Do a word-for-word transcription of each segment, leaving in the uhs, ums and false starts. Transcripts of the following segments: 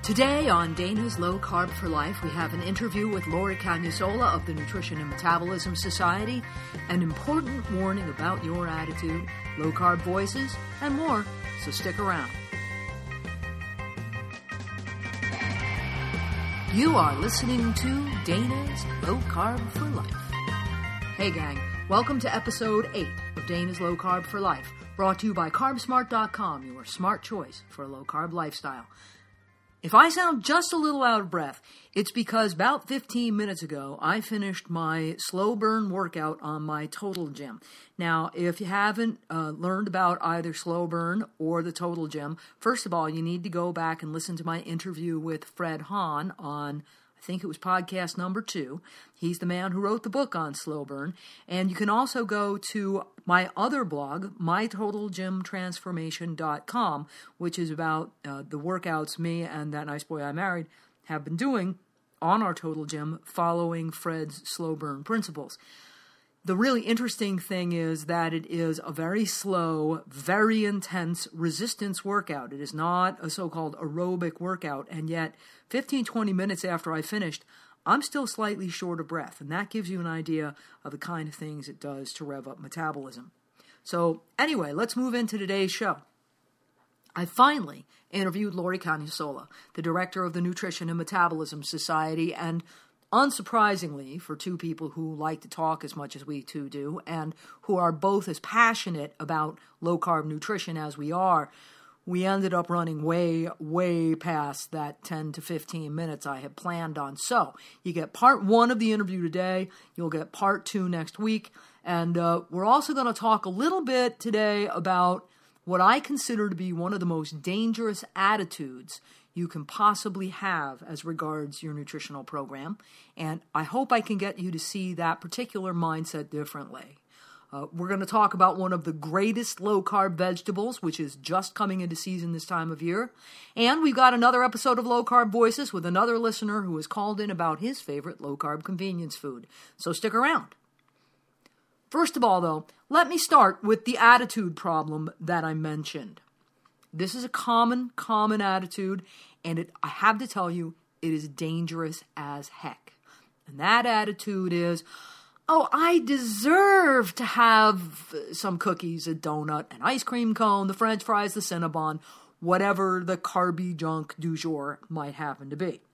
Today on Dana's Low Carb for Life, we have an interview with Lori Cagnosola of the Nutrition and Metabolism Society, an important warning about your attitude, low-carb voices, and more, so stick around. You are listening to Dana's Low Carb for Life. Hey gang, welcome to episode eight of Dana's Low Carb for Life, brought to you by carb smart dot com, your smart choice for a low-carb lifestyle. If I sound just a little out of breath, it's because about fifteen minutes ago, I finished my slow burn workout on my Total Gym. Now, if you haven't uh, learned about either slow burn or the Total Gym, first of all, you need to go back and listen to my interview with Fred Hahn on, I think it was podcast number two. He's the man who wrote the book on slow burn. And you can also go to my other blog, my total gym transformation dot com, which is about uh, the workouts me and that nice boy I married have been doing on our Total Gym following Fred's slow burn principles. The really interesting thing is that it is a very slow, very intense resistance workout. It is not a so-called aerobic workout, and yet fifteen, twenty minutes after I finished, I'm still slightly short of breath, and that gives you an idea of the kind of things it does to rev up metabolism. So anyway, let's move into today's show. I finally interviewed Lori Cagnosola, the director of the Nutrition and Metabolism Society, and unsurprisingly, for two people who like to talk as much as we two do, and who are both as passionate about low-carb nutrition as we are, we ended up running way, way past that ten to fifteen minutes I had planned on. So, you get part one of the interview today, you'll get part two next week, and uh, we're also going to talk a little bit today about what I consider to be one of the most dangerous attitudes you can possibly have as regards your nutritional program, and I hope I can get you to see that particular mindset differently. Uh, we're going to talk about one of the greatest low-carb vegetables, which is just coming into season this time of year, and we've got another episode of Low Carb Voices with another listener who has called in about his favorite low-carb convenience food, so stick around. First of all, though, let me start with the attitude problem that I mentioned. This is a common, common attitude, and it, I have to tell you, it is dangerous as heck. And that attitude is, oh, I deserve to have some cookies, a donut, an ice cream cone, the French fries, the Cinnabon, whatever the carby junk du jour might happen to be.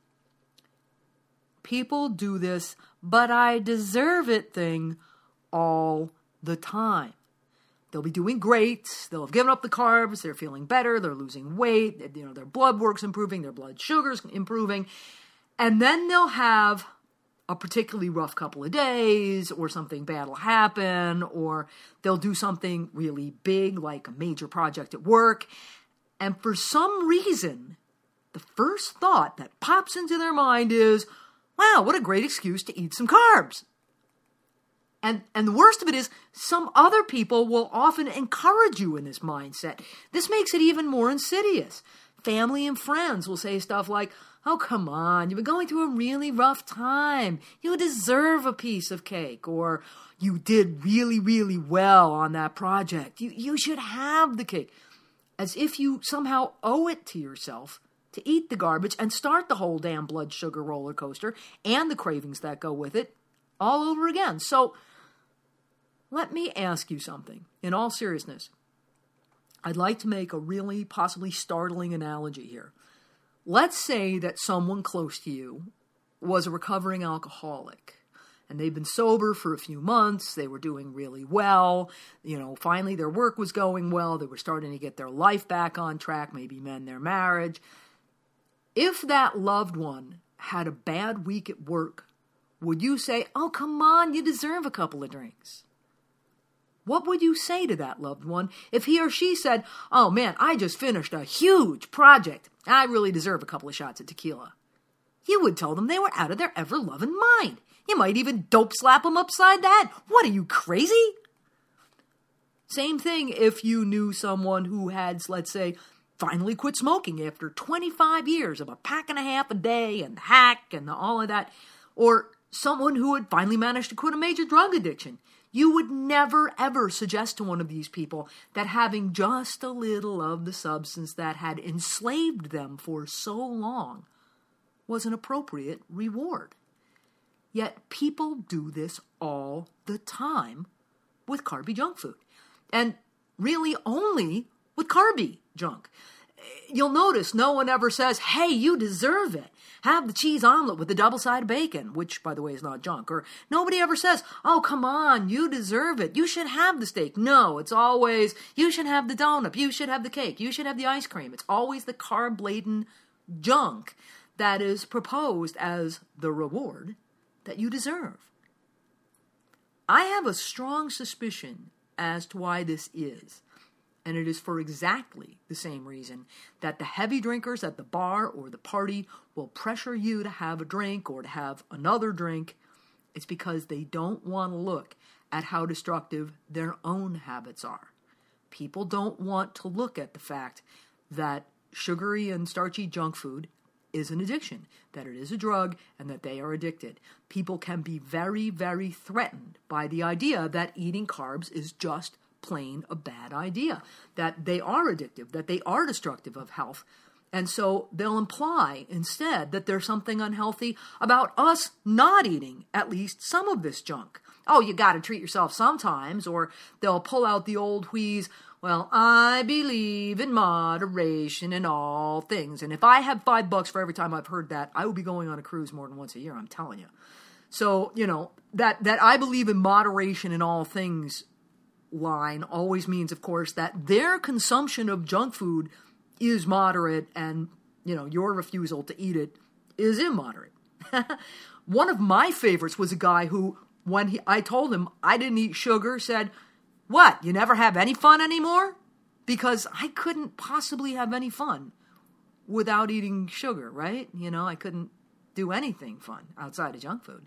People do this, but I deserve it thing all the time. They'll be doing great. They'll have given up the carbs. They're feeling better. They're losing weight. You know, their blood work's improving. Their blood sugar's improving. And then they'll have a particularly rough couple of days, or something bad will happen, or they'll do something really big, like a major project at work. And for some reason, the first thought that pops into their mind is, wow, what a great excuse to eat some carbs. And and the worst of it is, some other people will often encourage you in this mindset. This makes it even more insidious. Family and friends will say stuff like, oh, come on, you've been going through a really rough time. You deserve a piece of cake. Or, you did really, really well on that project. You, you should have the cake. As if you somehow owe it to yourself to eat the garbage and start the whole damn blood sugar roller coaster and the cravings that go with it all over again. So, let me ask you something. In all seriousness, I'd like to make a really possibly startling analogy here. Let's say that someone close to you was a recovering alcoholic, and they've been sober for a few months. They were doing really well. You know, finally their work was going well. They were starting to get their life back on track, maybe mend their marriage. If that loved one had a bad week at work, would you say, oh, come on, you deserve a couple of drinks? What would you say to that loved one if he or she said, oh man, I just finished a huge project. I really deserve a couple of shots of tequila? You would tell them they were out of their ever-loving mind. You might even dope slap them upside the head. What, are you crazy? Same thing if you knew someone who had, let's say, finally quit smoking after twenty-five years of a pack and a half a day and hack and all of that. Or someone who had finally managed to quit a major drug addiction. You would never, ever suggest to one of these people that having just a little of the substance that had enslaved them for so long was an appropriate reward. Yet people do this all the time with carby junk food. And really only with carby junk. You'll notice no one ever says, hey, you deserve it. Have the cheese omelet with the double-sided bacon, which, by the way, is not junk. Or nobody ever says, oh, come on, you deserve it. You should have the steak. No, it's always, you should have the donut. You should have the cake. You should have the ice cream. It's always the carb-laden junk that is proposed as the reward that you deserve. I have a strong suspicion as to why this is. And it is for exactly the same reason that the heavy drinkers at the bar or the party will pressure you to have a drink or to have another drink. It's because they don't want to look at how destructive their own habits are. People don't want to look at the fact that sugary and starchy junk food is an addiction, that it is a drug, and that they are addicted. People can be very, very threatened by the idea that eating carbs is just plain a bad idea, that they are addictive, that they are destructive of health. And so they'll imply instead that there's something unhealthy about us not eating at least some of this junk. Oh, you got to treat yourself sometimes. Or they'll pull out the old wheeze, well, I believe in moderation in all things. And if I had five bucks for every time I've heard that, I would be going on a cruise more than once a year, I'm telling you. So, you know, that, that I believe in moderation in all things line always means, of course, that their consumption of junk food is moderate and, you know, your refusal to eat it is immoderate. One of my favorites was a guy who, when he, I told him I didn't eat sugar, said, what, you never have any fun anymore? Because I couldn't possibly have any fun without eating sugar, right? You know, I couldn't do anything fun outside of junk food.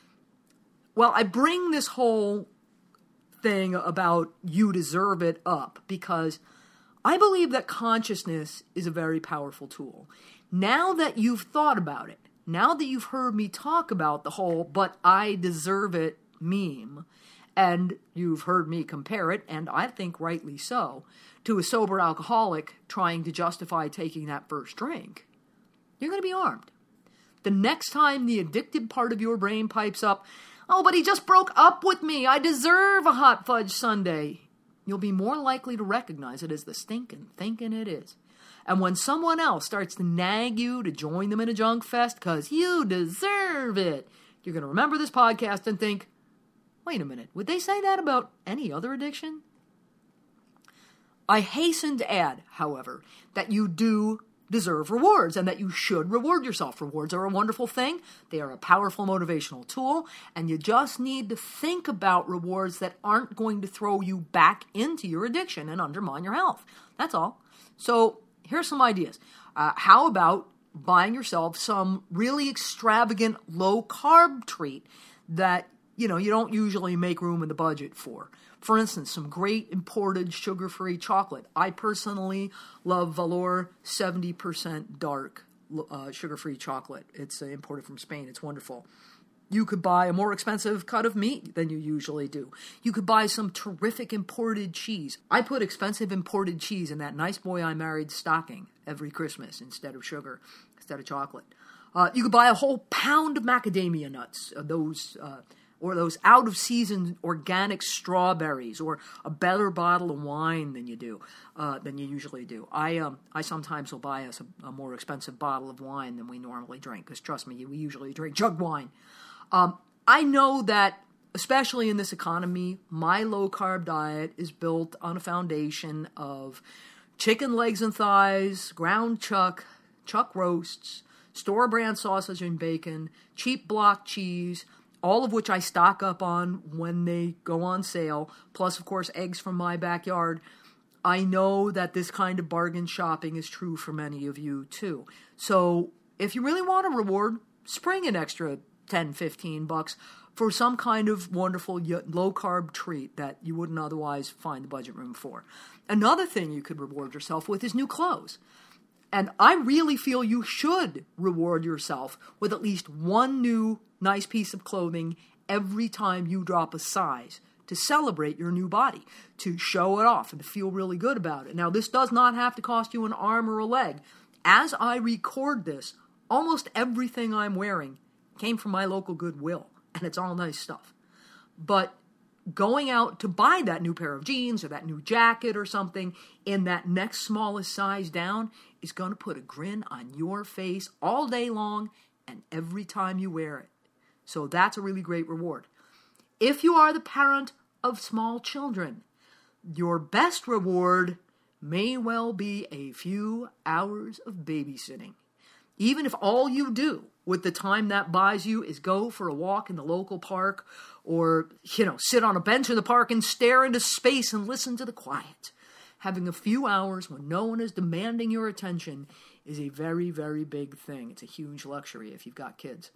Well, I bring this whole thing about you deserve it up because I believe that consciousness is a very powerful tool. Now that you've thought about it, now that you've heard me talk about the whole but I deserve it meme, and you've heard me compare it, and I think rightly so, to a sober alcoholic trying to justify taking that first drink, you're going to be armed. The next time the addicted part of your brain pipes up, oh, but he just broke up with me. I deserve a hot fudge sundae. You'll be more likely to recognize it as the stinking thinking it is. And when someone else starts to nag you to join them in a junk fest because you deserve it, you're going to remember this podcast and think, wait a minute, would they say that about any other addiction? I hasten to add, however, that you do deserve rewards and that you should reward yourself. Rewards are a wonderful thing. They are a powerful motivational tool, and you just need to think about rewards that aren't going to throw you back into your addiction and undermine your health. That's all. So here's some ideas. Uh, how about buying yourself some really extravagant low-carb treat that, you know, you don't usually make room in the budget for? For instance, some great imported sugar-free chocolate. I personally love Valor seventy percent dark uh, sugar-free chocolate. It's uh, imported from Spain. It's wonderful. You could buy a more expensive cut of meat than you usually do. You could buy some terrific imported cheese. I put expensive imported cheese in that nice boy I married stocking every Christmas instead of sugar, instead of chocolate. Uh, you could buy a whole pound of macadamia nuts, uh, those... Uh, or those out-of-season organic strawberries, or a better bottle of wine than you do, uh, than you usually do. I um, I sometimes will buy us a, a more expensive bottle of wine than we normally drink, because trust me, we usually drink jug wine. Um, I know that, especially in this economy, my low-carb diet is built on a foundation of chicken legs and thighs, ground chuck, chuck roasts, store-brand sausage and bacon, cheap block cheese, all of which I stock up on when they go on sale, plus, of course, eggs from my backyard. I know that this kind of bargain shopping is true for many of you, too. So if you really want a reward, spring an extra ten, fifteen bucks for some kind of wonderful low-carb treat that you wouldn't otherwise find the budget room for. Another thing you could reward yourself with is new clothes. And I really feel you should reward yourself with at least one new nice piece of clothing every time you drop a size to celebrate your new body, to show it off and to feel really good about it. Now, this does not have to cost you an arm or a leg. As I record this, almost everything I'm wearing came from my local Goodwill, and it's all nice stuff. But going out to buy that new pair of jeans or that new jacket or something in that next smallest size down is going to put a grin on your face all day long and every time you wear it. So that's a really great reward. If you are the parent of small children, your best reward may well be a few hours of babysitting. Even if all you do with the time that buys you is go for a walk in the local park or, you know, sit on a bench in the park and stare into space and listen to the quiet. Having a few hours when no one is demanding your attention is a very, very big thing. It's a huge luxury if you've got kids.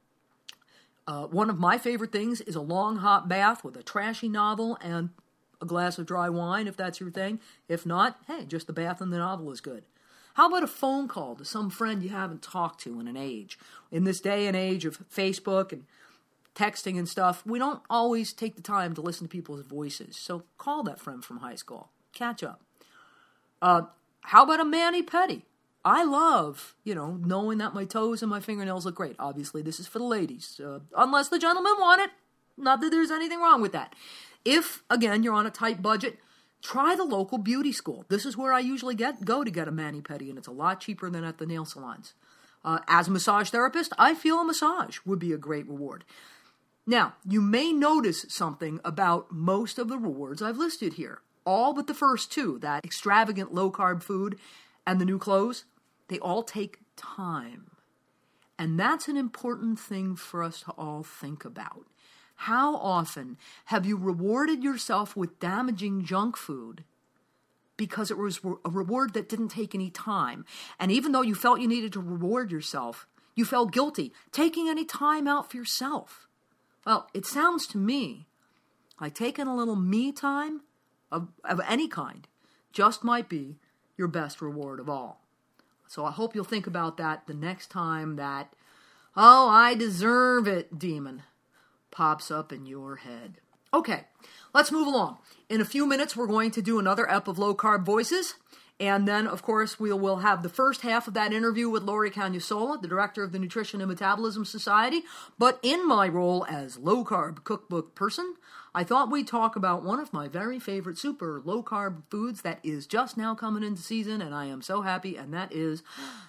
Uh, one of my favorite things is a long hot bath with a trashy novel and a glass of dry wine, if that's your thing. If not, hey, just the bath and the novel is good. How about a phone call to some friend you haven't talked to in an age? In this day and age of Facebook and texting and stuff, we don't always take the time to listen to people's voices. So call that friend from high school. Catch up. Uh, how about a mani-pedi? I love, you know, knowing that my toes and my fingernails look great. Obviously, this is for the ladies, uh, unless the gentlemen want it. Not that there's anything wrong with that. If, again, you're on a tight budget, try the local beauty school. This is where I usually get go to get a mani-pedi, and it's a lot cheaper than at the nail salons. Uh, as a massage therapist, I feel a massage would be a great reward. Now, you may notice something about most of the rewards I've listed here. All but the first two, that extravagant low-carb food and the new clothes, they all take time. And that's an important thing for us to all think about. How often have you rewarded yourself with damaging junk food because it was a reward that didn't take any time? And even though you felt you needed to reward yourself, you felt guilty taking any time out for yourself. Well, it sounds to me like taking a little me time of, of any kind just might be your best reward of all. So I hope you'll think about that the next time that, oh, I deserve it, demon, pops up in your head. Okay, let's move along. In a few minutes, we're going to do another ep of Low Carb Voices. And then, of course, we will have the first half of that interview with Lori Cagnasola, the director of the Nutrition and Metabolism Society. But in my role as low-carb cookbook person, I thought we'd talk about one of my very favorite super low-carb foods that is just now coming into season, and I am so happy, and that is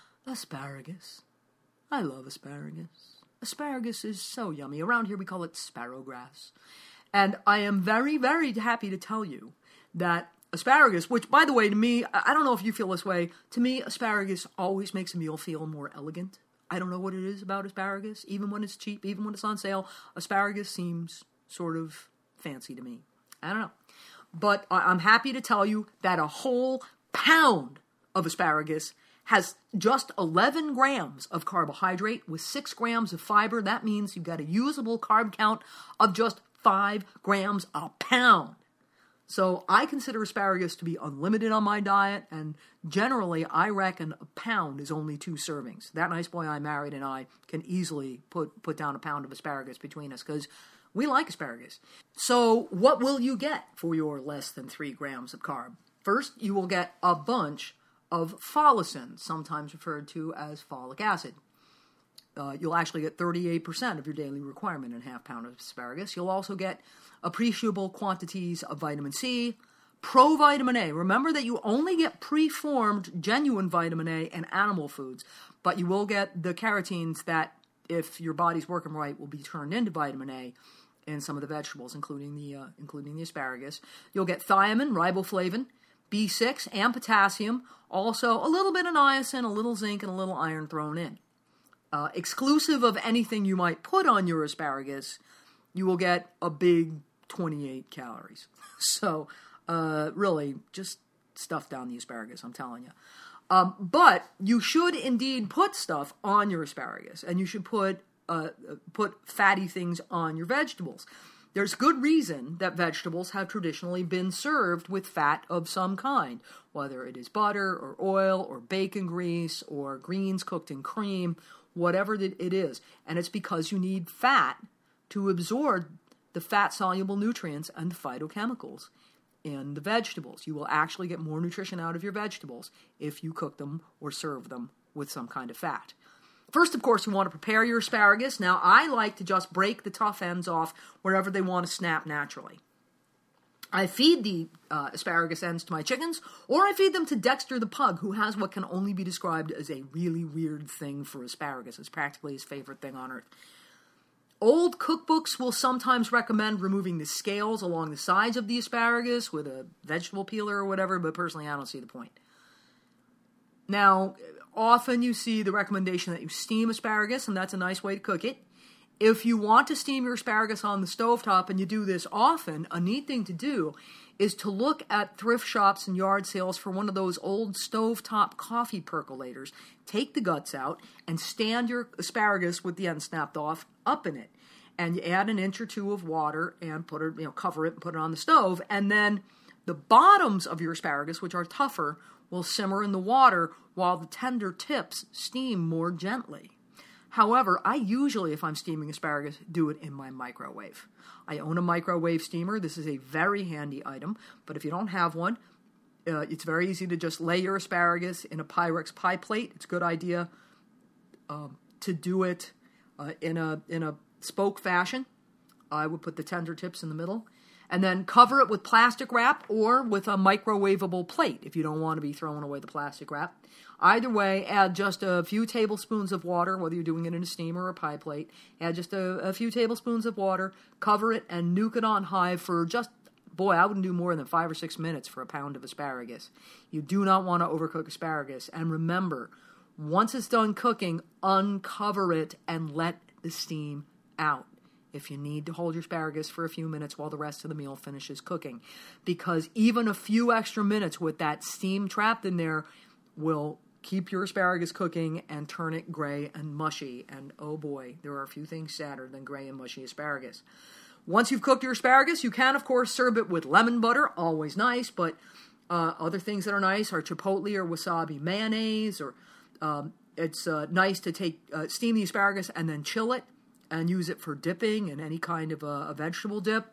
asparagus. I love asparagus. Asparagus is so yummy. Around here we call it sparrowgrass. And I am very, very happy to tell you that asparagus, which, by the way, to me, I don't know if you feel this way, to me, asparagus always makes a meal feel more elegant. I don't know what it is about asparagus. Even when it's cheap, even when it's on sale, asparagus seems sort of fancy to me. I don't know. But I'm happy to tell you that a whole pound of asparagus has just eleven grams of carbohydrate with six grams of fiber. That means you've got a usable carb count of just five grams a pound. So I consider asparagus to be unlimited on my diet, and generally I reckon a pound is only two servings. That nice boy I married and I can easily put, put down a pound of asparagus between us because we like asparagus. So what will you get for your less than three grams of carb? First, you will get a bunch of follicin, sometimes referred to as folic acid. Uh, you'll actually get thirty-eight percent of your daily requirement in a half pound of asparagus. You'll also get appreciable quantities of vitamin C, provitamin A. Remember that you only get preformed genuine vitamin A in animal foods, but you will get the carotenes that, if your body's working right, will be turned into vitamin A in some of the vegetables, including the uh, including the asparagus. You'll get thiamine, riboflavin, B six, and potassium. Also, a little bit of niacin, a little zinc, and a little iron thrown in. Uh, exclusive of anything you might put on your asparagus, you will get a big twenty-eight calories. So, uh, really, just stuff down the asparagus, I'm telling you. Um, but you should indeed put stuff on your asparagus, and you should put uh, put fatty things on your vegetables. There's good reason that vegetables have traditionally been served with fat of some kind, whether it is butter or oil or bacon grease or greens cooked in cream, whatever it is. And it's because you need fat to absorb the fat-soluble nutrients and the phytochemicals in the vegetables. You will actually get more nutrition out of your vegetables if you cook them or serve them with some kind of fat. First, of course, you want to prepare your asparagus. Now, I like to just break the tough ends off wherever they want to snap naturally. I feed the uh, asparagus ends to my chickens, or I feed them to Dexter the pug, who has what can only be described as a really weird thing for asparagus. It's practically his favorite thing on earth. Old cookbooks will sometimes recommend removing the scales along the sides of the asparagus with a vegetable peeler or whatever, but personally I don't see the point. Now, often you see the recommendation that you steam asparagus, and that's a nice way to cook it. If you want to steam your asparagus on the stovetop, and you do this often, a neat thing to do is to look at thrift shops and yard sales for one of those old stovetop coffee percolators. Take the guts out and stand your asparagus with the end snapped off up in it. And you add an inch or two of water and put it, you know, cover it and put it on the stove. And then the bottoms of your asparagus, which are tougher, will simmer in the water while the tender tips steam more gently. However, I usually, if I'm steaming asparagus, do it in my microwave. I own a microwave steamer. This is a very handy item, but if you don't have one, uh, it's very easy to just lay your asparagus in a Pyrex pie plate. It's a good idea um, to do it uh, in a in a spoke fashion. I would put the tender tips in the middle, and then cover it with plastic wrap or with a microwavable plate if you don't want to be throwing away the plastic wrap. Either way, add just a few tablespoons of water, whether you're doing it in a steamer or a pie plate. Add just a, a few tablespoons of water, cover it, and nuke it on high for just, boy, I wouldn't do more than five or six minutes for a pound of asparagus. You do not want to overcook asparagus. And remember, once it's done cooking, uncover it and let the steam out. If you need to hold your asparagus for a few minutes while the rest of the meal finishes cooking. Because even a few extra minutes with that steam trapped in there will keep your asparagus cooking and turn it gray and mushy. And oh boy, there are a few things sadder than gray and mushy asparagus. Once you've cooked your asparagus, you can, of course, serve it with lemon butter. Always nice, but uh, other things that are nice are chipotle or wasabi mayonnaise. Or um, it's uh, nice to take uh, steam the asparagus and then chill it and use it for dipping and any kind of a, a vegetable dip.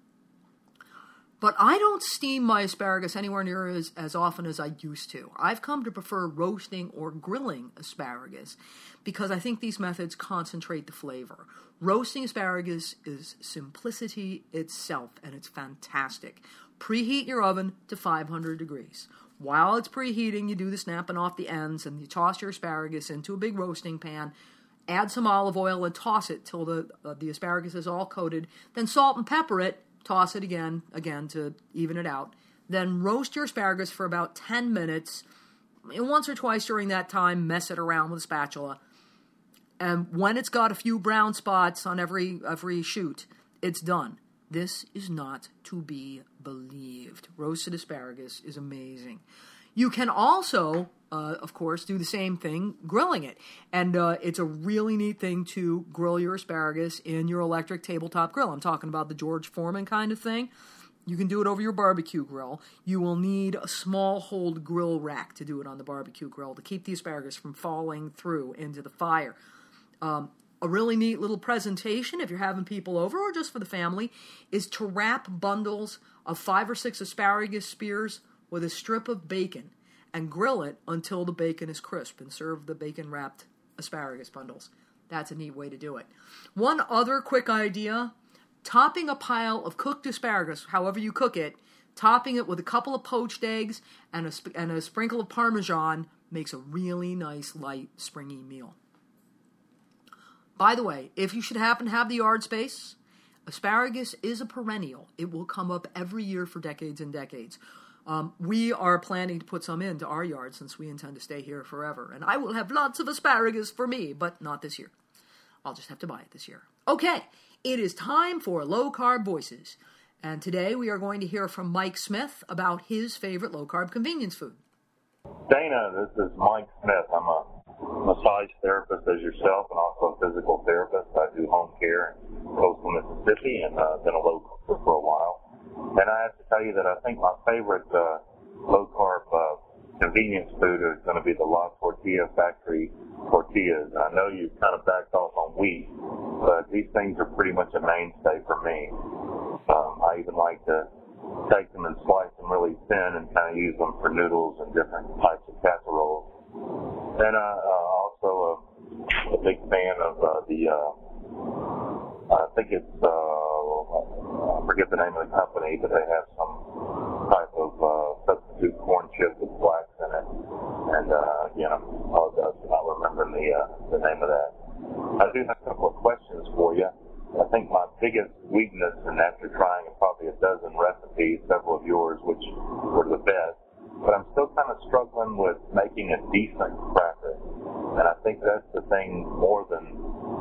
But I don't steam my asparagus anywhere near as, as often as I used to. I've come to prefer roasting or grilling asparagus because I think these methods concentrate the flavor. Roasting asparagus is simplicity itself, and it's fantastic. Preheat your oven to five hundred degrees. While it's preheating, you do the snapping off the ends, and you toss your asparagus into a big roasting pan. Add some olive oil and toss it till the, uh, the asparagus is all coated. Then salt and pepper it. Toss it again, again to even it out. Then roast your asparagus for about ten minutes. And once or twice during that time, mess it around with a spatula. And when it's got a few brown spots on every every shoot, it's done. This is not to be believed. Roasted asparagus is amazing. You can also, uh, of course, do the same thing, grilling it. And uh, it's a really neat thing to grill your asparagus in your electric tabletop grill. I'm talking about the George Foreman kind of thing. You can do it over your barbecue grill. You will need a small hold grill rack to do it on the barbecue grill to keep the asparagus from falling through into the fire. Um, a really neat little presentation, if you're having people over or just for the family, is to wrap bundles of five or six asparagus spears with a strip of bacon and grill it until the bacon is crisp and serve the bacon-wrapped asparagus bundles. That's a neat way to do it. One other quick idea, topping a pile of cooked asparagus, however you cook it, topping it with a couple of poached eggs and a, sp- and a sprinkle of Parmesan makes a really nice, light, springy meal. By the way, if you should happen to have the yard space, asparagus is a perennial. It will come up every year for decades and decades. Um, we are planning to put some into our yard since we intend to stay here forever. And I will have lots of asparagus for me, but not this year. I'll just have to buy it this year. Okay, it is time for Low Carb Voices. And today we are going to hear from Mike Smith about his favorite low-carb convenience food. Dana, this is Mike Smith. I'm a massage therapist as yourself and also a physical therapist. I do home care in coastal Mississippi and uh, been a low carb for a while. And I have to tell you that I think my favorite uh, low-carb uh, convenience food is going to be the La Tortilla Factory tortillas. I know you kind of backed off on wheat, but these things are pretty much a mainstay for me. Um, I even like to take them and slice them really thin and kind of use them for noodles and different types of casseroles. And uh, uh, also a, a big fan of uh, the, uh, I think it's, uh, I forget the name of the company, but they have some type of uh, substitute corn chip with flax in it. And uh, again, I apologize for not remembering the, uh, the name of that. I do have a couple of questions for you. I think my biggest weakness, and after trying probably a dozen recipes, several of yours, which were the best, but I'm still kind of struggling with making a decent cracker. And I think that's the thing more than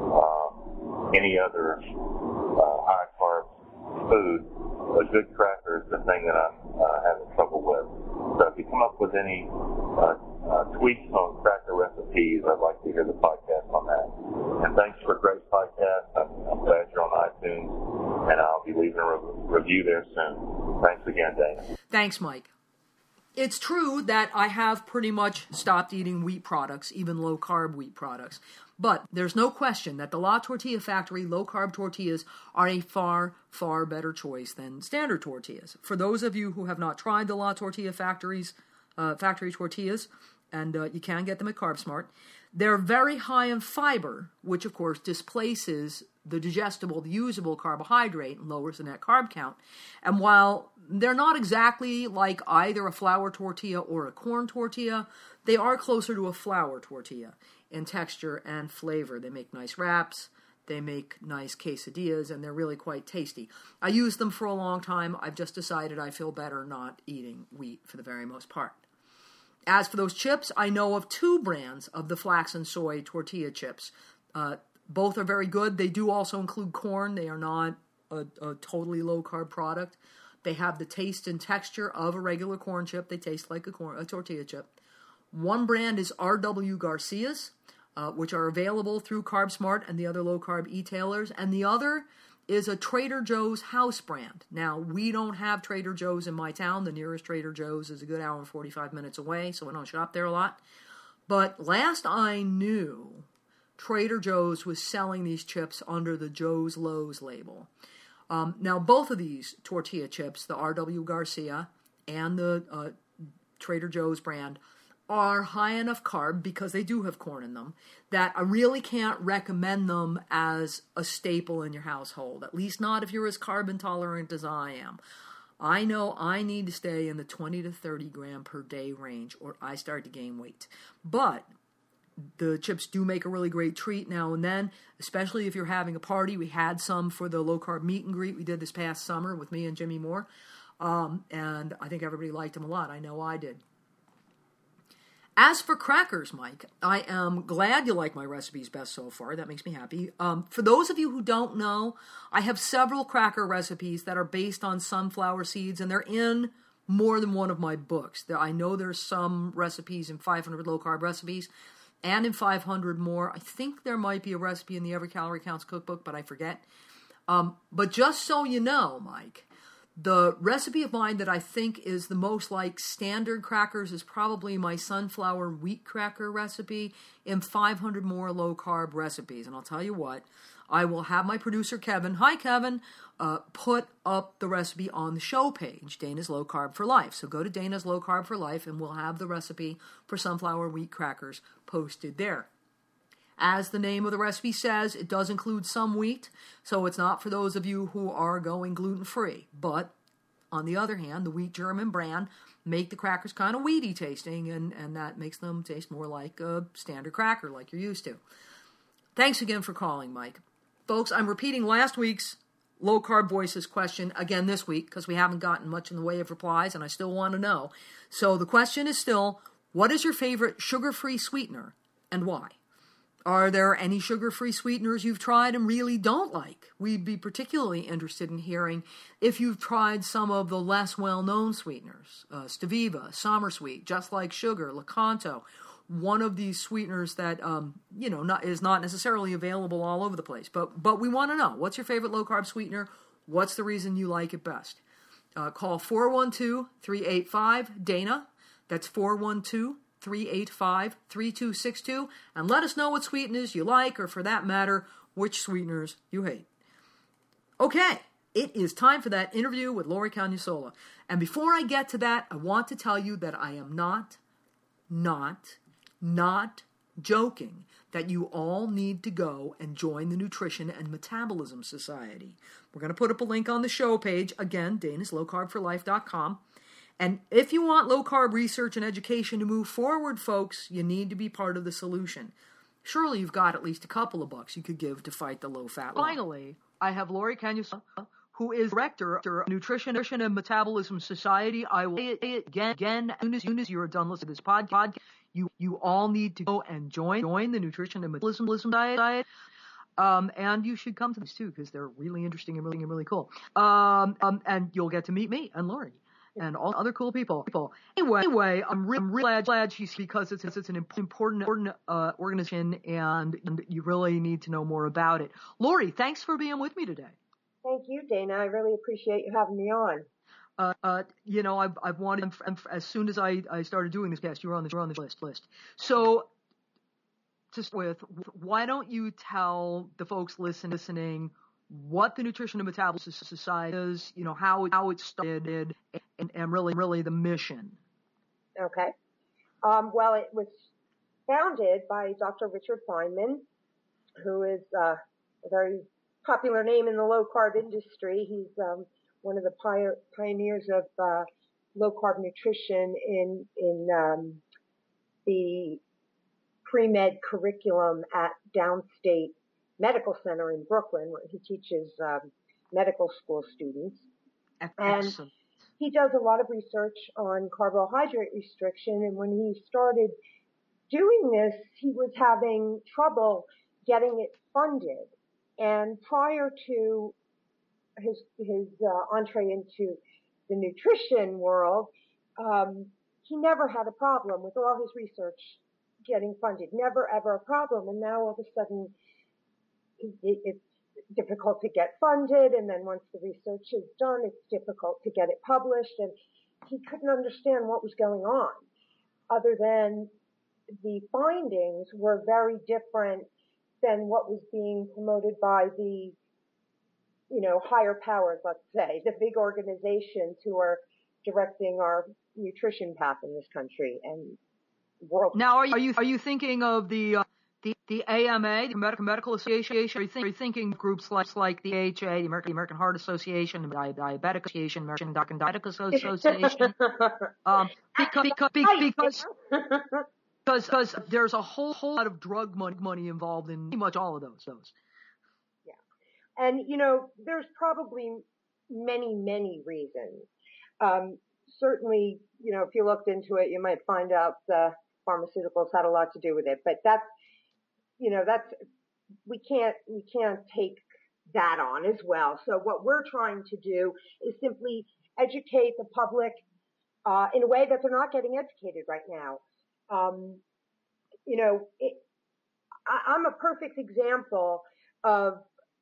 uh, any other uh, high-carb food. A good cracker is the thing that I'm uh, having trouble with. So if you come up with any uh, uh, tweaks on cracker recipes, I'd like to hear the podcast on that. And thanks for a great podcast. I'm, I'm glad you're on iTunes, and I'll be leaving a re- review there soon. Thanks again, Dana. Thanks, Mike. It's true that I have pretty much stopped eating wheat products, even low-carb wheat products. But there's no question that the La Tortilla Factory low-carb tortillas are a far, far better choice than standard tortillas. For those of you who have not tried the La Tortilla Factory's uh, factory tortillas, and uh, you can get them at CarbSmart, they're very high in fiber, which of course displaces the digestible, the usable carbohydrate and lowers the net carb count. And while they're not exactly like either a flour tortilla or a corn tortilla, they are closer to a flour tortilla in texture and flavor. They make nice wraps, they make nice quesadillas, and they're really quite tasty. I used them for a long time. I've just decided I feel better not eating wheat for the very most part. As for those chips, I know of two brands of the flax and soy tortilla chips. Uh, both are very good. They do also include corn. They are not a, a totally low-carb product. They have the taste and texture of a regular corn chip. They taste like a, corn, a tortilla chip. One brand is R W Garcia's, uh, which are available through CarbSmart and the other low-carb e-tailers. And the other is a Trader Joe's house brand. Now, we don't have Trader Joe's in my town. The nearest Trader Joe's is a good hour and forty-five minutes away, so I don't shop there a lot. But last I knew, Trader Joe's was selling these chips under the Joe's Lowe's label. Um, now, both of these tortilla chips, the R W Garcia and the uh, Trader Joe's brand, are high enough carb, because they do have corn in them, that I really can't recommend them as a staple in your household, at least not if you're as carb intolerant as I am. I know I need to stay in the twenty to thirty gram per day range, or I start to gain weight. But the chips do make a really great treat now and then, especially if you're having a party. We had some for the low-carb meet and greet we did this past summer with me and Jimmy Moore, um, and I think everybody liked them a lot. I know I did. As for crackers, Mike, I am glad you like my recipes best so far. That makes me happy. Um, for those of you who don't know, I have several cracker recipes that are based on sunflower seeds, and they're in more than one of my books. I know there's some recipes in five hundred low-carb recipes and in five hundred more. I think there might be a recipe in the Every Calorie Counts cookbook, but I forget. Um, but just so you know, Mike, the recipe of mine that I think is the most like standard crackers is probably my sunflower wheat cracker recipe in five hundred more low-carb recipes. And I'll tell you what, I will have my producer, Kevin, hi Kevin, uh, put up the recipe on the show page, Dana's Low Carb for Life. So go to Dana's Low Carb for Life, and we'll have the recipe for sunflower wheat crackers posted there. As the name of the recipe says, it does include some wheat, so it's not for those of you who are going gluten-free. But, on the other hand, the Wheat German brand make the crackers kind of wheaty tasting, and, and that makes them taste more like a standard cracker, like you're used to. Thanks again for calling, Mike. Folks, I'm repeating last week's Low Carb Voices question again this week, because we haven't gotten much in the way of replies, and I still want to know. So the question is still, what is your favorite sugar-free sweetener, and why? Are there any sugar-free sweeteners you've tried and really don't like? We'd be particularly interested in hearing if you've tried some of the less well-known sweeteners. Uh, Stevia, SummerSweet, Just Like Sugar, Lakanto. One of these sweeteners that, um, you know, not, is not necessarily available all over the place. But but we want to know, what's your favorite low-carb sweetener? What's the reason you like it best? Uh, call four one two, three eight five, Dana. That's four one two, three eight five, three two six two, and let us know what sweeteners you like, or for that matter, which sweeteners you hate. Okay, it is time for that interview with Lori Canussola. And before I get to that, I want to tell you that I am not, not, not joking that you all need to go and join the Nutrition and Metabolism Society. We're going to put up a link on the show page. Again, Dana's low carb for life dot com. And if you want low-carb research and education to move forward, folks, you need to be part of the solution. Surely you've got at least a couple of bucks you could give to fight the low-fat law. Finally, I have Lori Canussola, who is director of Nutrition and Metabolism Society. I will say it again, again as soon as, soon as you're done listening to this podcast. You, you all need to go and join, join the Nutrition and Metabolism Diet. Um, and you should come to these, too, because they're really interesting and really, and really cool. Um, um, and you'll get to meet me and Lori and all other cool people. people. Anyway, anyway, I'm, re- I'm really glad, glad she's because it's it's an important, important uh, organization, and, and you really need to know more about it. Lori, thanks for being with me today. Thank you, Dana. I really appreciate you having me on. Uh, uh, you know, I've I've wanted as soon as I, I started doing this cast, you were on the you were on the list list. So, to start with, why don't you tell the folks listen, listening what the Nutrition and Metabolism Society is, you know, how it, how it started, and, and really, really the mission. Okay. Um, well, it was founded by Doctor Richard Feynman, who is uh, a very popular name in the low-carb industry. He's um, one of the pi- pioneers of uh, low-carb nutrition in, in um, the pre-med curriculum at Downstate Medical Center in Brooklyn, where he teaches um, medical school students. Excellent. And he does a lot of research on carbohydrate restriction. And when he started doing this, he was having trouble getting it funded. And prior to his his uh, entree into the nutrition world, um, he never had a problem with all his research getting funded. Never ever a problem. And now all of a sudden, it's difficult to get funded, and then once the research is done, it's difficult to get it published, and he couldn't understand what was going on, other than the findings were very different than what was being promoted by the, you know, higher powers, let's say, the big organizations who are directing our nutrition path in this country and world. Now, are you are you thinking of the uh, The, the A M A, the American Medical Association, are you, think, are you thinking groups like, like the A H A, the American, American Heart Association, the Diabetic Association, American Diabetic Association? um, because, because, because, because, because there's a whole, whole lot of drug money, money involved in pretty much all of those. those. Yeah. And, you know, there's probably many, many reasons. Um, certainly, you know, if you looked into it, you might find out uh, pharmaceuticals had a lot to do with it. But that's, you know, that's, we can't, we can't take that on as well. So what we're trying to do is simply educate the public, uh, in a way that they're not getting educated right now. Um, you know, it, I, I'm a perfect example of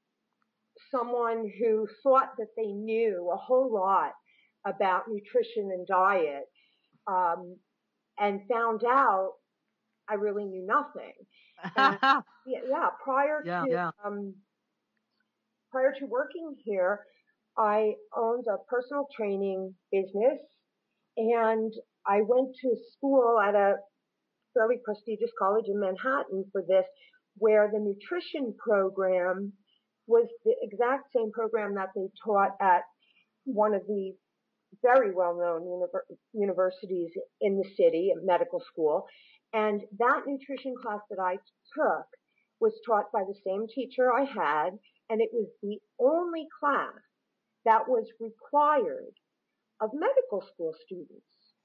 someone who thought that they knew a whole lot about nutrition and diet, um, and found out I really knew nothing. And, yeah, yeah, prior yeah, to yeah. Um, prior to working here, I owned a personal training business, and I went to school at a fairly prestigious college in Manhattan for this, where the nutrition program was the exact same program that they taught at one of the very well-known univer- universities in the city, a medical school. And that nutrition class that I took was taught by the same teacher I had, and it was the only class that was required of medical school students.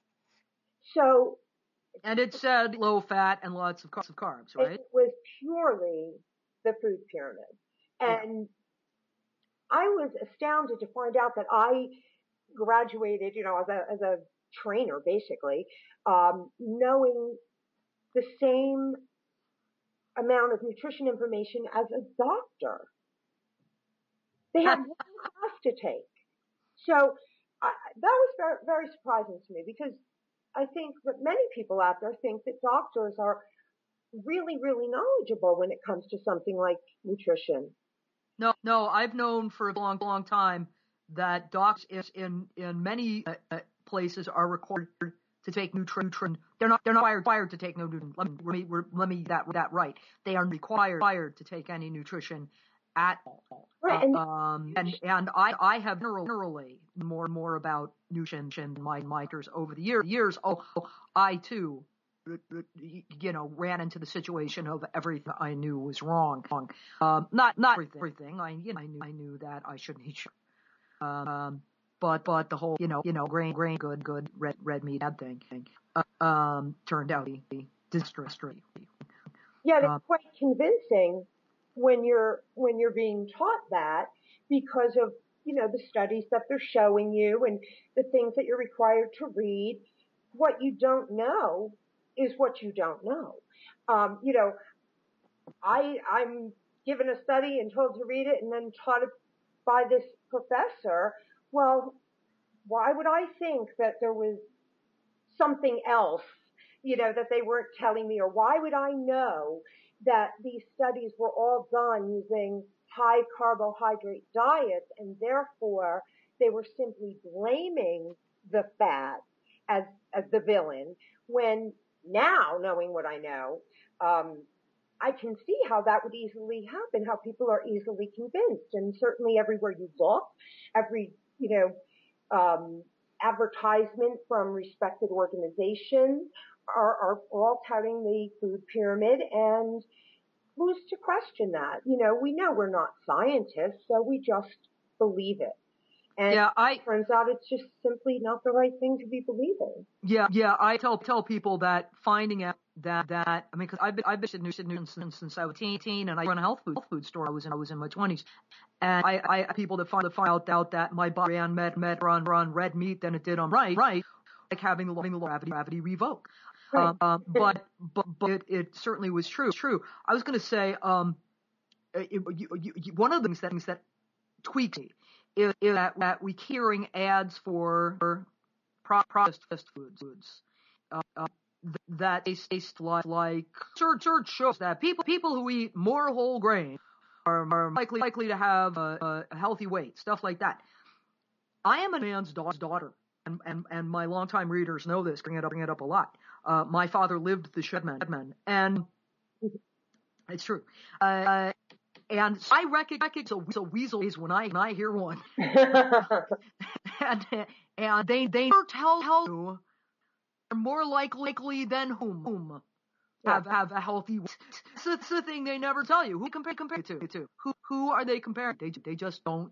So, and it said low fat and lots of carbs, right? It was purely the food pyramid. And yeah. I was astounded to find out that I graduated, you know, as a, as a trainer, basically, um, knowing the same amount of nutrition information as a doctor. They had one class to take. So I, that was very, very surprising to me, because I think that many people out there think that doctors are really, really knowledgeable when it comes to something like nutrition. No, no, I've known for a long, long time that docs in in many uh, places are required to take nutrition. They're not they're not required to take no nutrition. Let me let me that that right. They are required required to take any nutrition at all. Right. Uh, um, and and I I have generally more and more about nutrition in my my years over the year, years. Oh, I too, you know, ran into the situation of everything I knew was wrong. Um, not not everything. I you know I knew I knew that I shouldn't eat sugar. Um, but but the whole you know you know grain grain good good red red meat bad thing uh, um turned out to be disastrous. Yeah, it's Uh, quite convincing when you're when you're being taught that because of you know the studies that they're showing you and the things that you're required to read. What you don't know is what you don't know. Um, you know, I I'm given a study and told to read it and then taught it by this professor. Well, why would I think that there was something else, you know, that they weren't telling me, or why would I know that these studies were all done using high carbohydrate diets and therefore they were simply blaming the fat as as the villain, when now, knowing what I know, um, I can see how that would easily happen, how people are easily convinced. And certainly everywhere you look, every, you know, um, advertisement from respected organizations are, are all touting the food pyramid, and who's to question that? You know, we know we're not scientists, so we just believe it. And yeah, I, it turns out it's just simply not the right thing to be believing. Yeah, yeah, I tell tell people that finding out that that I mean, because I've been I've been in nutrition since since I was eighteen, and I run a health food health food store. I was in I was in my twenties, and I I people that find that find out, out that my body ran med med run run red meat than it did on right right, like having the having the gravity gravity revoke. Right. Um, um, but but but it, it certainly was true. True. I was going to say um, it, you, you, you, one of the things that things that tweaked me is, is that that we keep hearing ads for. for processed foods uh, uh, that taste like, like research shows that people people who eat more whole grain are, are likely likely to have a, a healthy weight, stuff like that. I am a man's daughter, and and, and my longtime readers know this. Bring it up, bring it up a lot. Uh, my father lived the Shedman, and it's true. Uh, and so I recognize a, a weasel is when I when I hear one. and and they they never tell you they're more likely than whom whom have have a healthy weight. That's the thing they never tell you. Who compare compare to to who who are they comparing? They they just don't.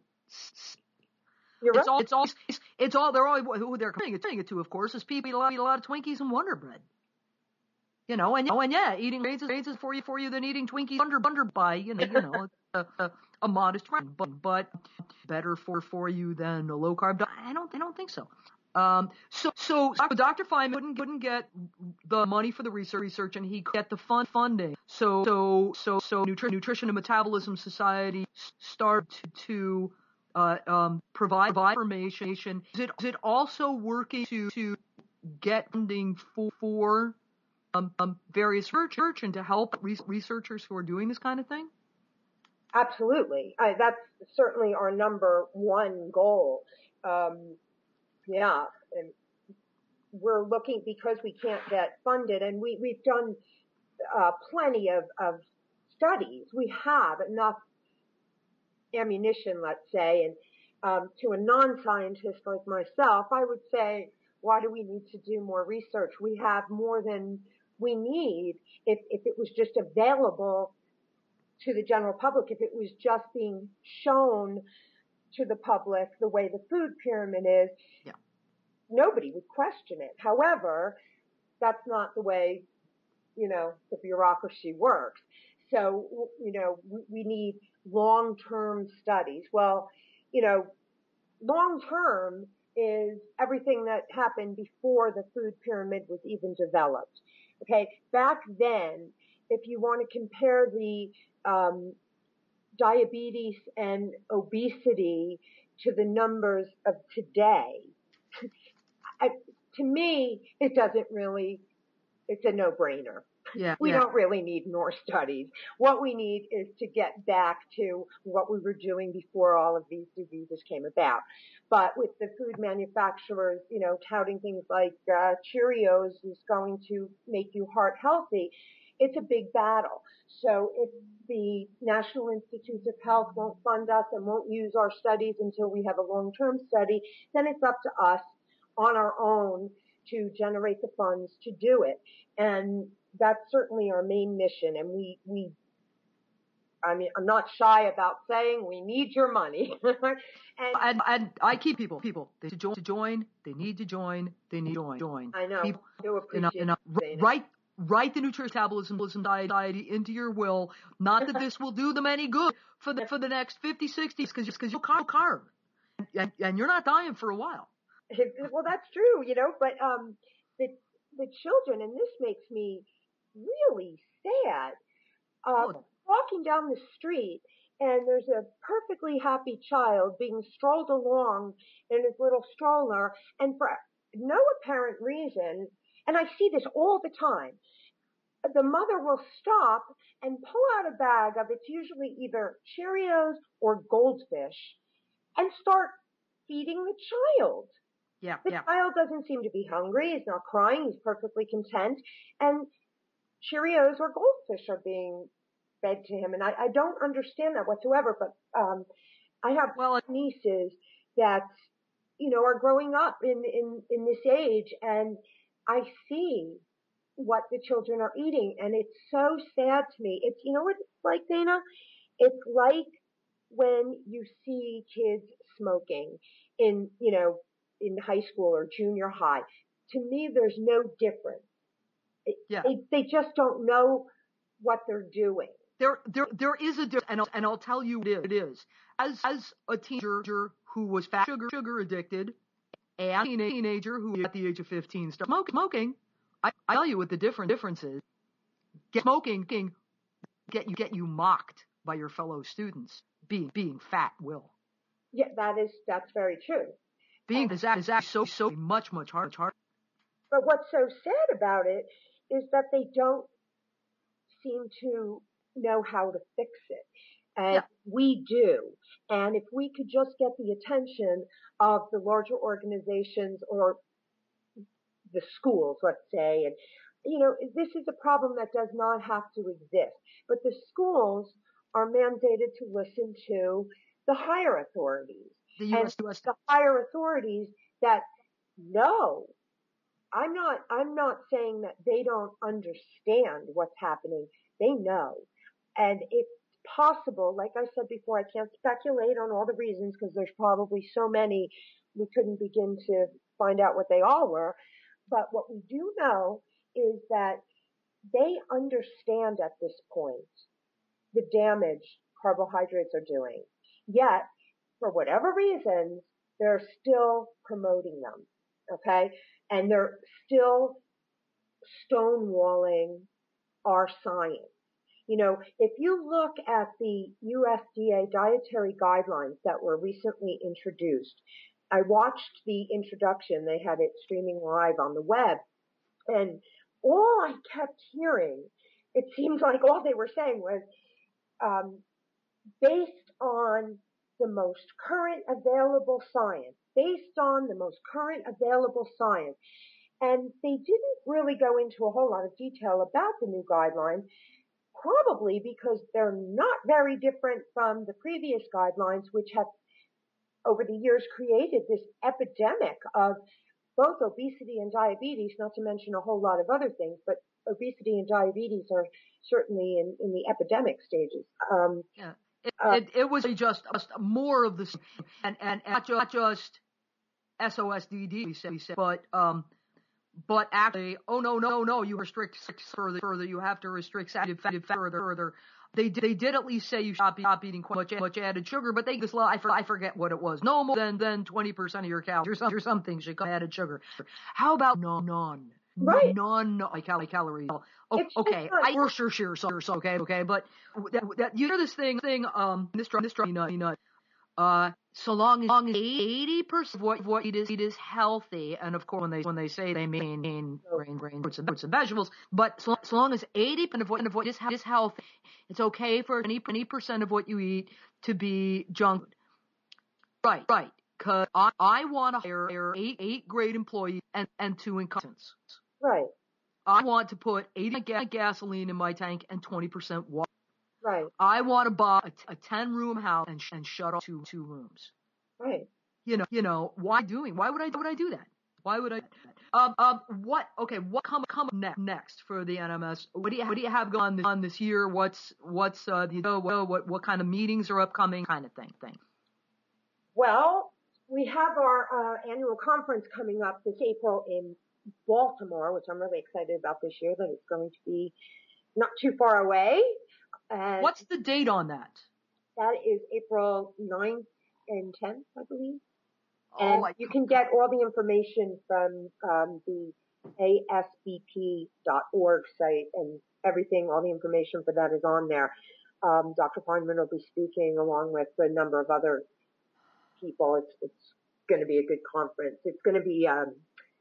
You're it's right. all it's all it's, it's all they're all who they're comparing it, it to. Of course, is people eat a lot, eat a lot of Twinkies and Wonder Bread. You know, and and yeah, eating grains is grains is for you for you than eating Twinkies under under by you know you know a, a, a modest trend, but but better for for you than a low carb diet. I don't I don't think so. Um, so so Doctor Feynman couldn't couldn't get the money for the research research, and he could get the fund funding. So so so so Nutrition Nutrition and Metabolism Society started to, to uh, um, provide, provide information. Is it is it also working to to get funding for for Um, um, various research and to help re- researchers who are doing this kind of thing? Absolutely. I, that's certainly our number one goal. Um, yeah. And we're looking, because we can't get funded, and we, we've done uh, plenty of, of studies. We have enough ammunition, let's say, and um, to a non-scientist like myself, I would say, why do we need to do more research? We have more than we need if, if it was just available to the general public, if it was just being shown to the public the way the food pyramid is, yeah. Nobody would question it. However, that's not the way, you know, the bureaucracy works. So, you know, we, we need long-term studies. Well, you know, long-term is everything that happened before the food pyramid was even developed. Okay, back then, if you want to compare the um, diabetes and obesity to the numbers of today, I, to me, it doesn't really, it's a no-brainer. Yeah, we yeah. don't really need more studies. What we need is to get back to what we were doing before all of these diseases came about. But with the food manufacturers, you know, touting things like uh, Cheerios is going to make you heart healthy, it's a big battle. So if the National Institutes of Health won't fund us and won't use our studies until we have a long-term study, then it's up to us on our own to generate the funds to do it. And that's certainly our main mission. And we, we, I mean, I'm not shy about saying we need your money. and, and, and I keep people, people, they to join, to join, they need to join, they need to join, join. I know. People, I do appreciate you know, it. Write, write the nutrition metabolism diet into your will. Not that this will do them any good for the, for the next fifty, sixty, because, because you'll carb, carb. And, and you're not dying for a while. Well, that's true, you know, but, um, the, the children, and this makes me really sad, uh, Oh. walking down the street and there's a perfectly happy child being strolled along in his little stroller, and for no apparent reason, and I see this all the time, the mother will stop and pull out a bag of, it's usually either Cheerios or Goldfish, and start feeding the child. Yeah, the yeah. child doesn't seem to be hungry. He's not crying. He's perfectly content. And Cheerios or Goldfish are being fed to him. And I, I don't understand that whatsoever. But um, I have well, nieces that, you know, are growing up in, in, in this age. And I see what the children are eating. And it's so sad to me. It's, you know what it's like, Dana? It's like when you see kids smoking in, you know, in high school or junior high. To me, there's no difference. It, yeah. They, they just don't know what they're doing. There, there, there is a difference, and I'll, and I'll tell you what it is. As, as a teenager who was fat sugar, sugar addicted, and a teenager who at the age of fifteen started smoking, I, I tell you what the different difference is. Get smoking, get you, get you mocked by your fellow students. Being, being fat will. Yeah, that is, that's very true. Being is actually so, so much, much harder, harder. But what's so sad about it is that they don't seem to know how to fix it. And yeah. we do. And if we could just get the attention of the larger organizations or the schools, let's say, and, you know, this is a problem that does not have to exist. But the schools are mandated to listen to the higher authorities. The U S, and U S the higher authorities that know. I'm not, I'm not saying that they don't understand what's happening. They know. And it's possible, like I said before, I can't speculate on all the reasons because there's probably so many we couldn't begin to find out what they all were. But what we do know is that they understand at this point the damage carbohydrates are doing. Yet, for whatever reasons, they're still promoting them. Okay? And they're still stonewalling our science. You know, if you look at the U S D A dietary guidelines that were recently introduced, I watched the introduction. They had it streaming live on the web. And all I kept hearing, it seems like all they were saying was, um, based on the most current available science, based on the most current available science. And they didn't really go into a whole lot of detail about the new guidelines, probably because they're not very different from the previous guidelines, which have over the years created this epidemic of both obesity and diabetes, not to mention a whole lot of other things, but obesity and diabetes are certainly in, in the epidemic stages. Um, yeah. It, uh, it, it was just, just more of this, and, and, and not just S O S D D, we said, we said, but, um, but actually, oh no, no, no, you restrict further, further, you have to restrict saturated fat further, further. They did, they did at least say you should not be stop eating quite much, much added sugar, but they just, I, I forget what it was. No more than, than twenty percent of your calories or some, or something should come added sugar. How about none, none? Right. Non, like cal- calories. Oh, okay, I for sure, sure, sure, so okay, okay, but that, that, you hear this thing, thing, um, this drug, this drug, nut, nut. Uh, so long as, long as eighty percent of what, what you eat is, eat is healthy, and of course when they when they say they mean, mean grain, grain, fruits and, fruits and vegetables, but so, so long as eighty percent of what, of what is, is healthy, it's okay for twenty percent of what you eat to be junk food. Right, right. Because I, I want to hire eight, eight great employees and, and two incompetents. Right. I want to put eighty percent gasoline in my tank and twenty percent water. Right. I want to buy a, a ten room house and, and shut off two, two rooms. Right. You know, you know, why doing, why would I, would I do that? Why would I do that? Um, um, what, okay, what come, come next, next for the N M S? What do you, what do you have going on this, on this year? What's, what's, uh, you know, what, what, what kind of meetings are upcoming kind of thing, thing? Well, we have our, uh, annual conference coming up this April in Baltimore, which I'm really excited about this year, that it's going to be not too far away. And what's the date on that? That is April ninth and tenth, I believe. Oh, and I, you can get all the information from um, the A S B P dot org site, and everything, all the information for that is on there. Um, Doctor Feynman will be speaking along with a number of other people. It's, it's going to be a good conference. It's going to be um,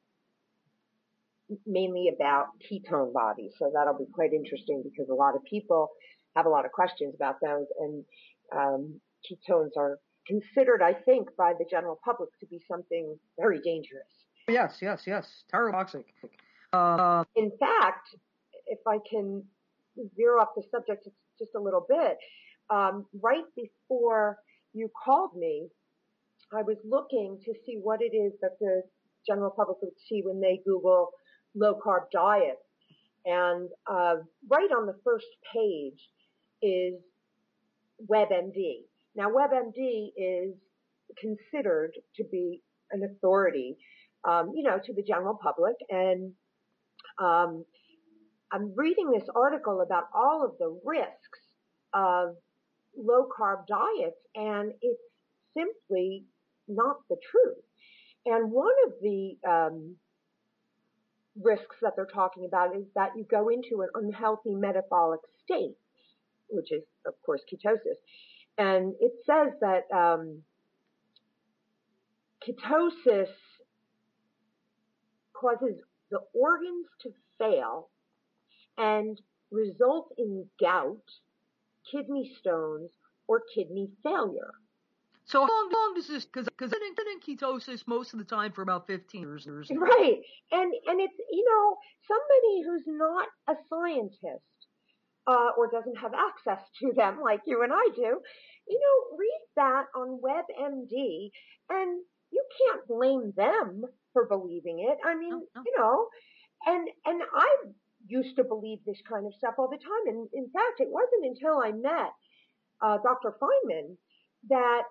mainly about ketone bodies, so that'll be quite interesting because a lot of people have a lot of questions about those, and um, ketones are considered, I think, by the general public to be something very dangerous. Yes, yes, yes. Terrible toxic. Uh, In fact, if I can veer off the subject just a little bit, um, right before you called me, I was looking to see what it is that the general public would see when they Google low-carb diet. And uh, right on the first page is WebMD. Now, WebMD is considered to be an authority, um, you know, to the general public. And um, I'm reading this article about all of the risks of low-carb diets, and it's simply not the truth. And one of the um, risks that they're talking about is that you go into an unhealthy metabolic state, which is, of course, ketosis. And it says that um, ketosis causes the organs to fail and result in gout, kidney stones, or kidney failure. So how long, long does this, because because I've been in ketosis most of the time for about fifteen years. Right. And, and it's, you know, somebody who's not a scientist uh, or doesn't have access to them like you and I do, you know, read that on WebMD, and you can't blame them for believing it. I mean, no, no. you know, and, and I used to believe this kind of stuff all the time. And in fact, it wasn't until I met uh, Doctor Feynman that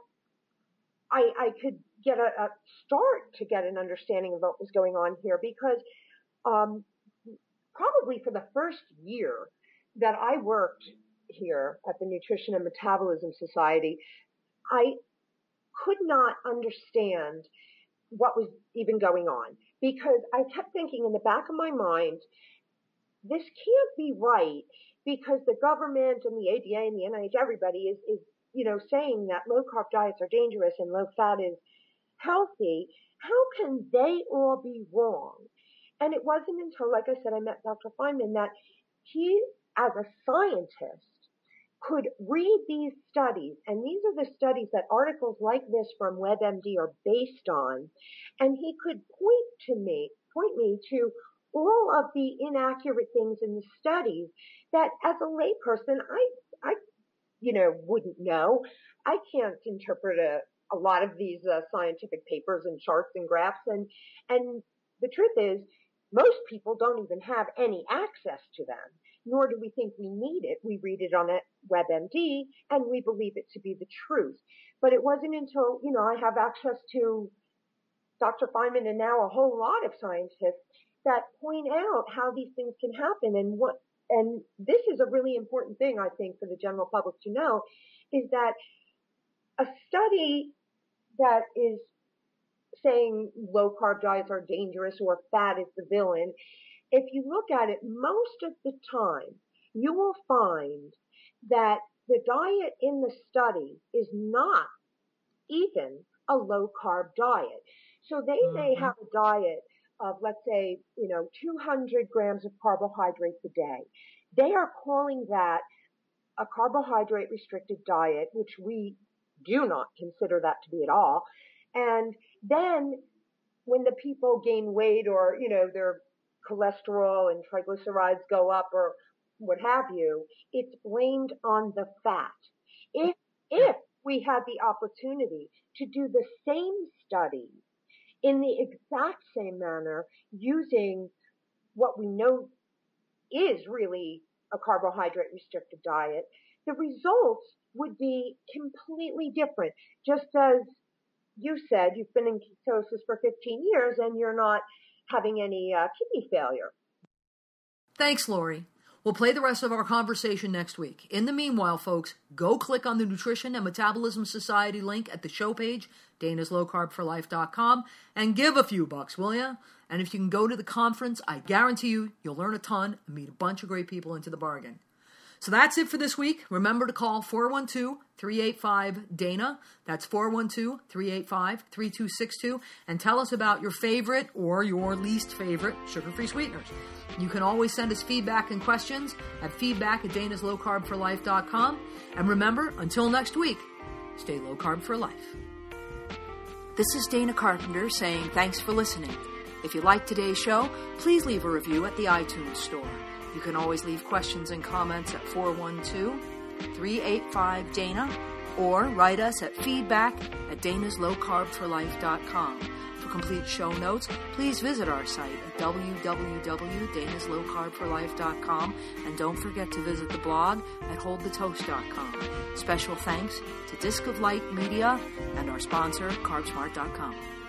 I, I could get a, a start to get an understanding of what was going on here, because um, probably for the first year that I worked here at the Nutrition and Metabolism Society, I could not understand what was even going on, because I kept thinking in the back of my mind, this can't be right, because the government and the A D A and the N I H, everybody is, is you know, saying that low-carb diets are dangerous and low-fat is healthy. How can they all be wrong? And it wasn't until, like I said, I met Doctor Feynman that he, as a scientist, could read these studies, and these are the studies that articles like this from WebMD are based on, and he could point to me, point me to all of the inaccurate things in the studies that, as a layperson, I, I, you know, wouldn't know. I can't interpret a, a lot of these uh, scientific papers and charts and graphs, and and the truth is, most people don't even have any access to them, nor do we think we need it. We read it on a WebMD, and we believe it to be the truth. But it wasn't until, you know, I have access to Doctor Feynman and now a whole lot of scientists that point out how these things can happen. And what, and this is a really important thing, I think, for the general public to know, is that a study that is saying low carb diets are dangerous or fat is the villain, if you look at it, most of the time you will find that the diet in the study is not even a low-carb diet. So they mm-hmm. may have a diet of, let's say, you know, two hundred grams of carbohydrates a day. They are calling that a carbohydrate-restricted diet, which we do not consider that to be at all. And then when the people gain weight or, you know, their cholesterol and triglycerides go up or what have you, it's blamed on the fat. If, if we had the opportunity to do the same study in the exact same manner using what we know is really a carbohydrate restricted diet, the results would be completely different. Just as you said, you've been in ketosis for fifteen years and you're not having any uh, kidney failure. Thanks, Lori. We'll play the rest of our conversation next week. In the meanwhile, folks, go click on the Nutrition and Metabolism Society link at the show page, danas low carb for life dot com, and give a few bucks, will ya? And if you can go to the conference, I guarantee you, you'll learn a ton and meet a bunch of great people into the bargain. So that's it for this week. Remember to call four one two, three eight five, D A N A. That's four one two, three eight five, three two six two. And tell us about your favorite or your least favorite sugar-free sweeteners. You can always send us feedback and questions at feedback at danas low carb for life dot com. And remember, until next week, stay low carb for life. This is Dana Carpenter saying thanks for listening. If you liked today's show, please leave a review at the iTunes store. You can always leave questions and comments at four one two, three eight five, D A N A or write us at feedback at danas low carb for life dot com. For complete show notes, please visit our site at w w w dot danas low carb for life dot com and don't forget to visit the blog at hold the toast dot com. Special thanks to Disc of Light Media and our sponsor, carb smart dot com.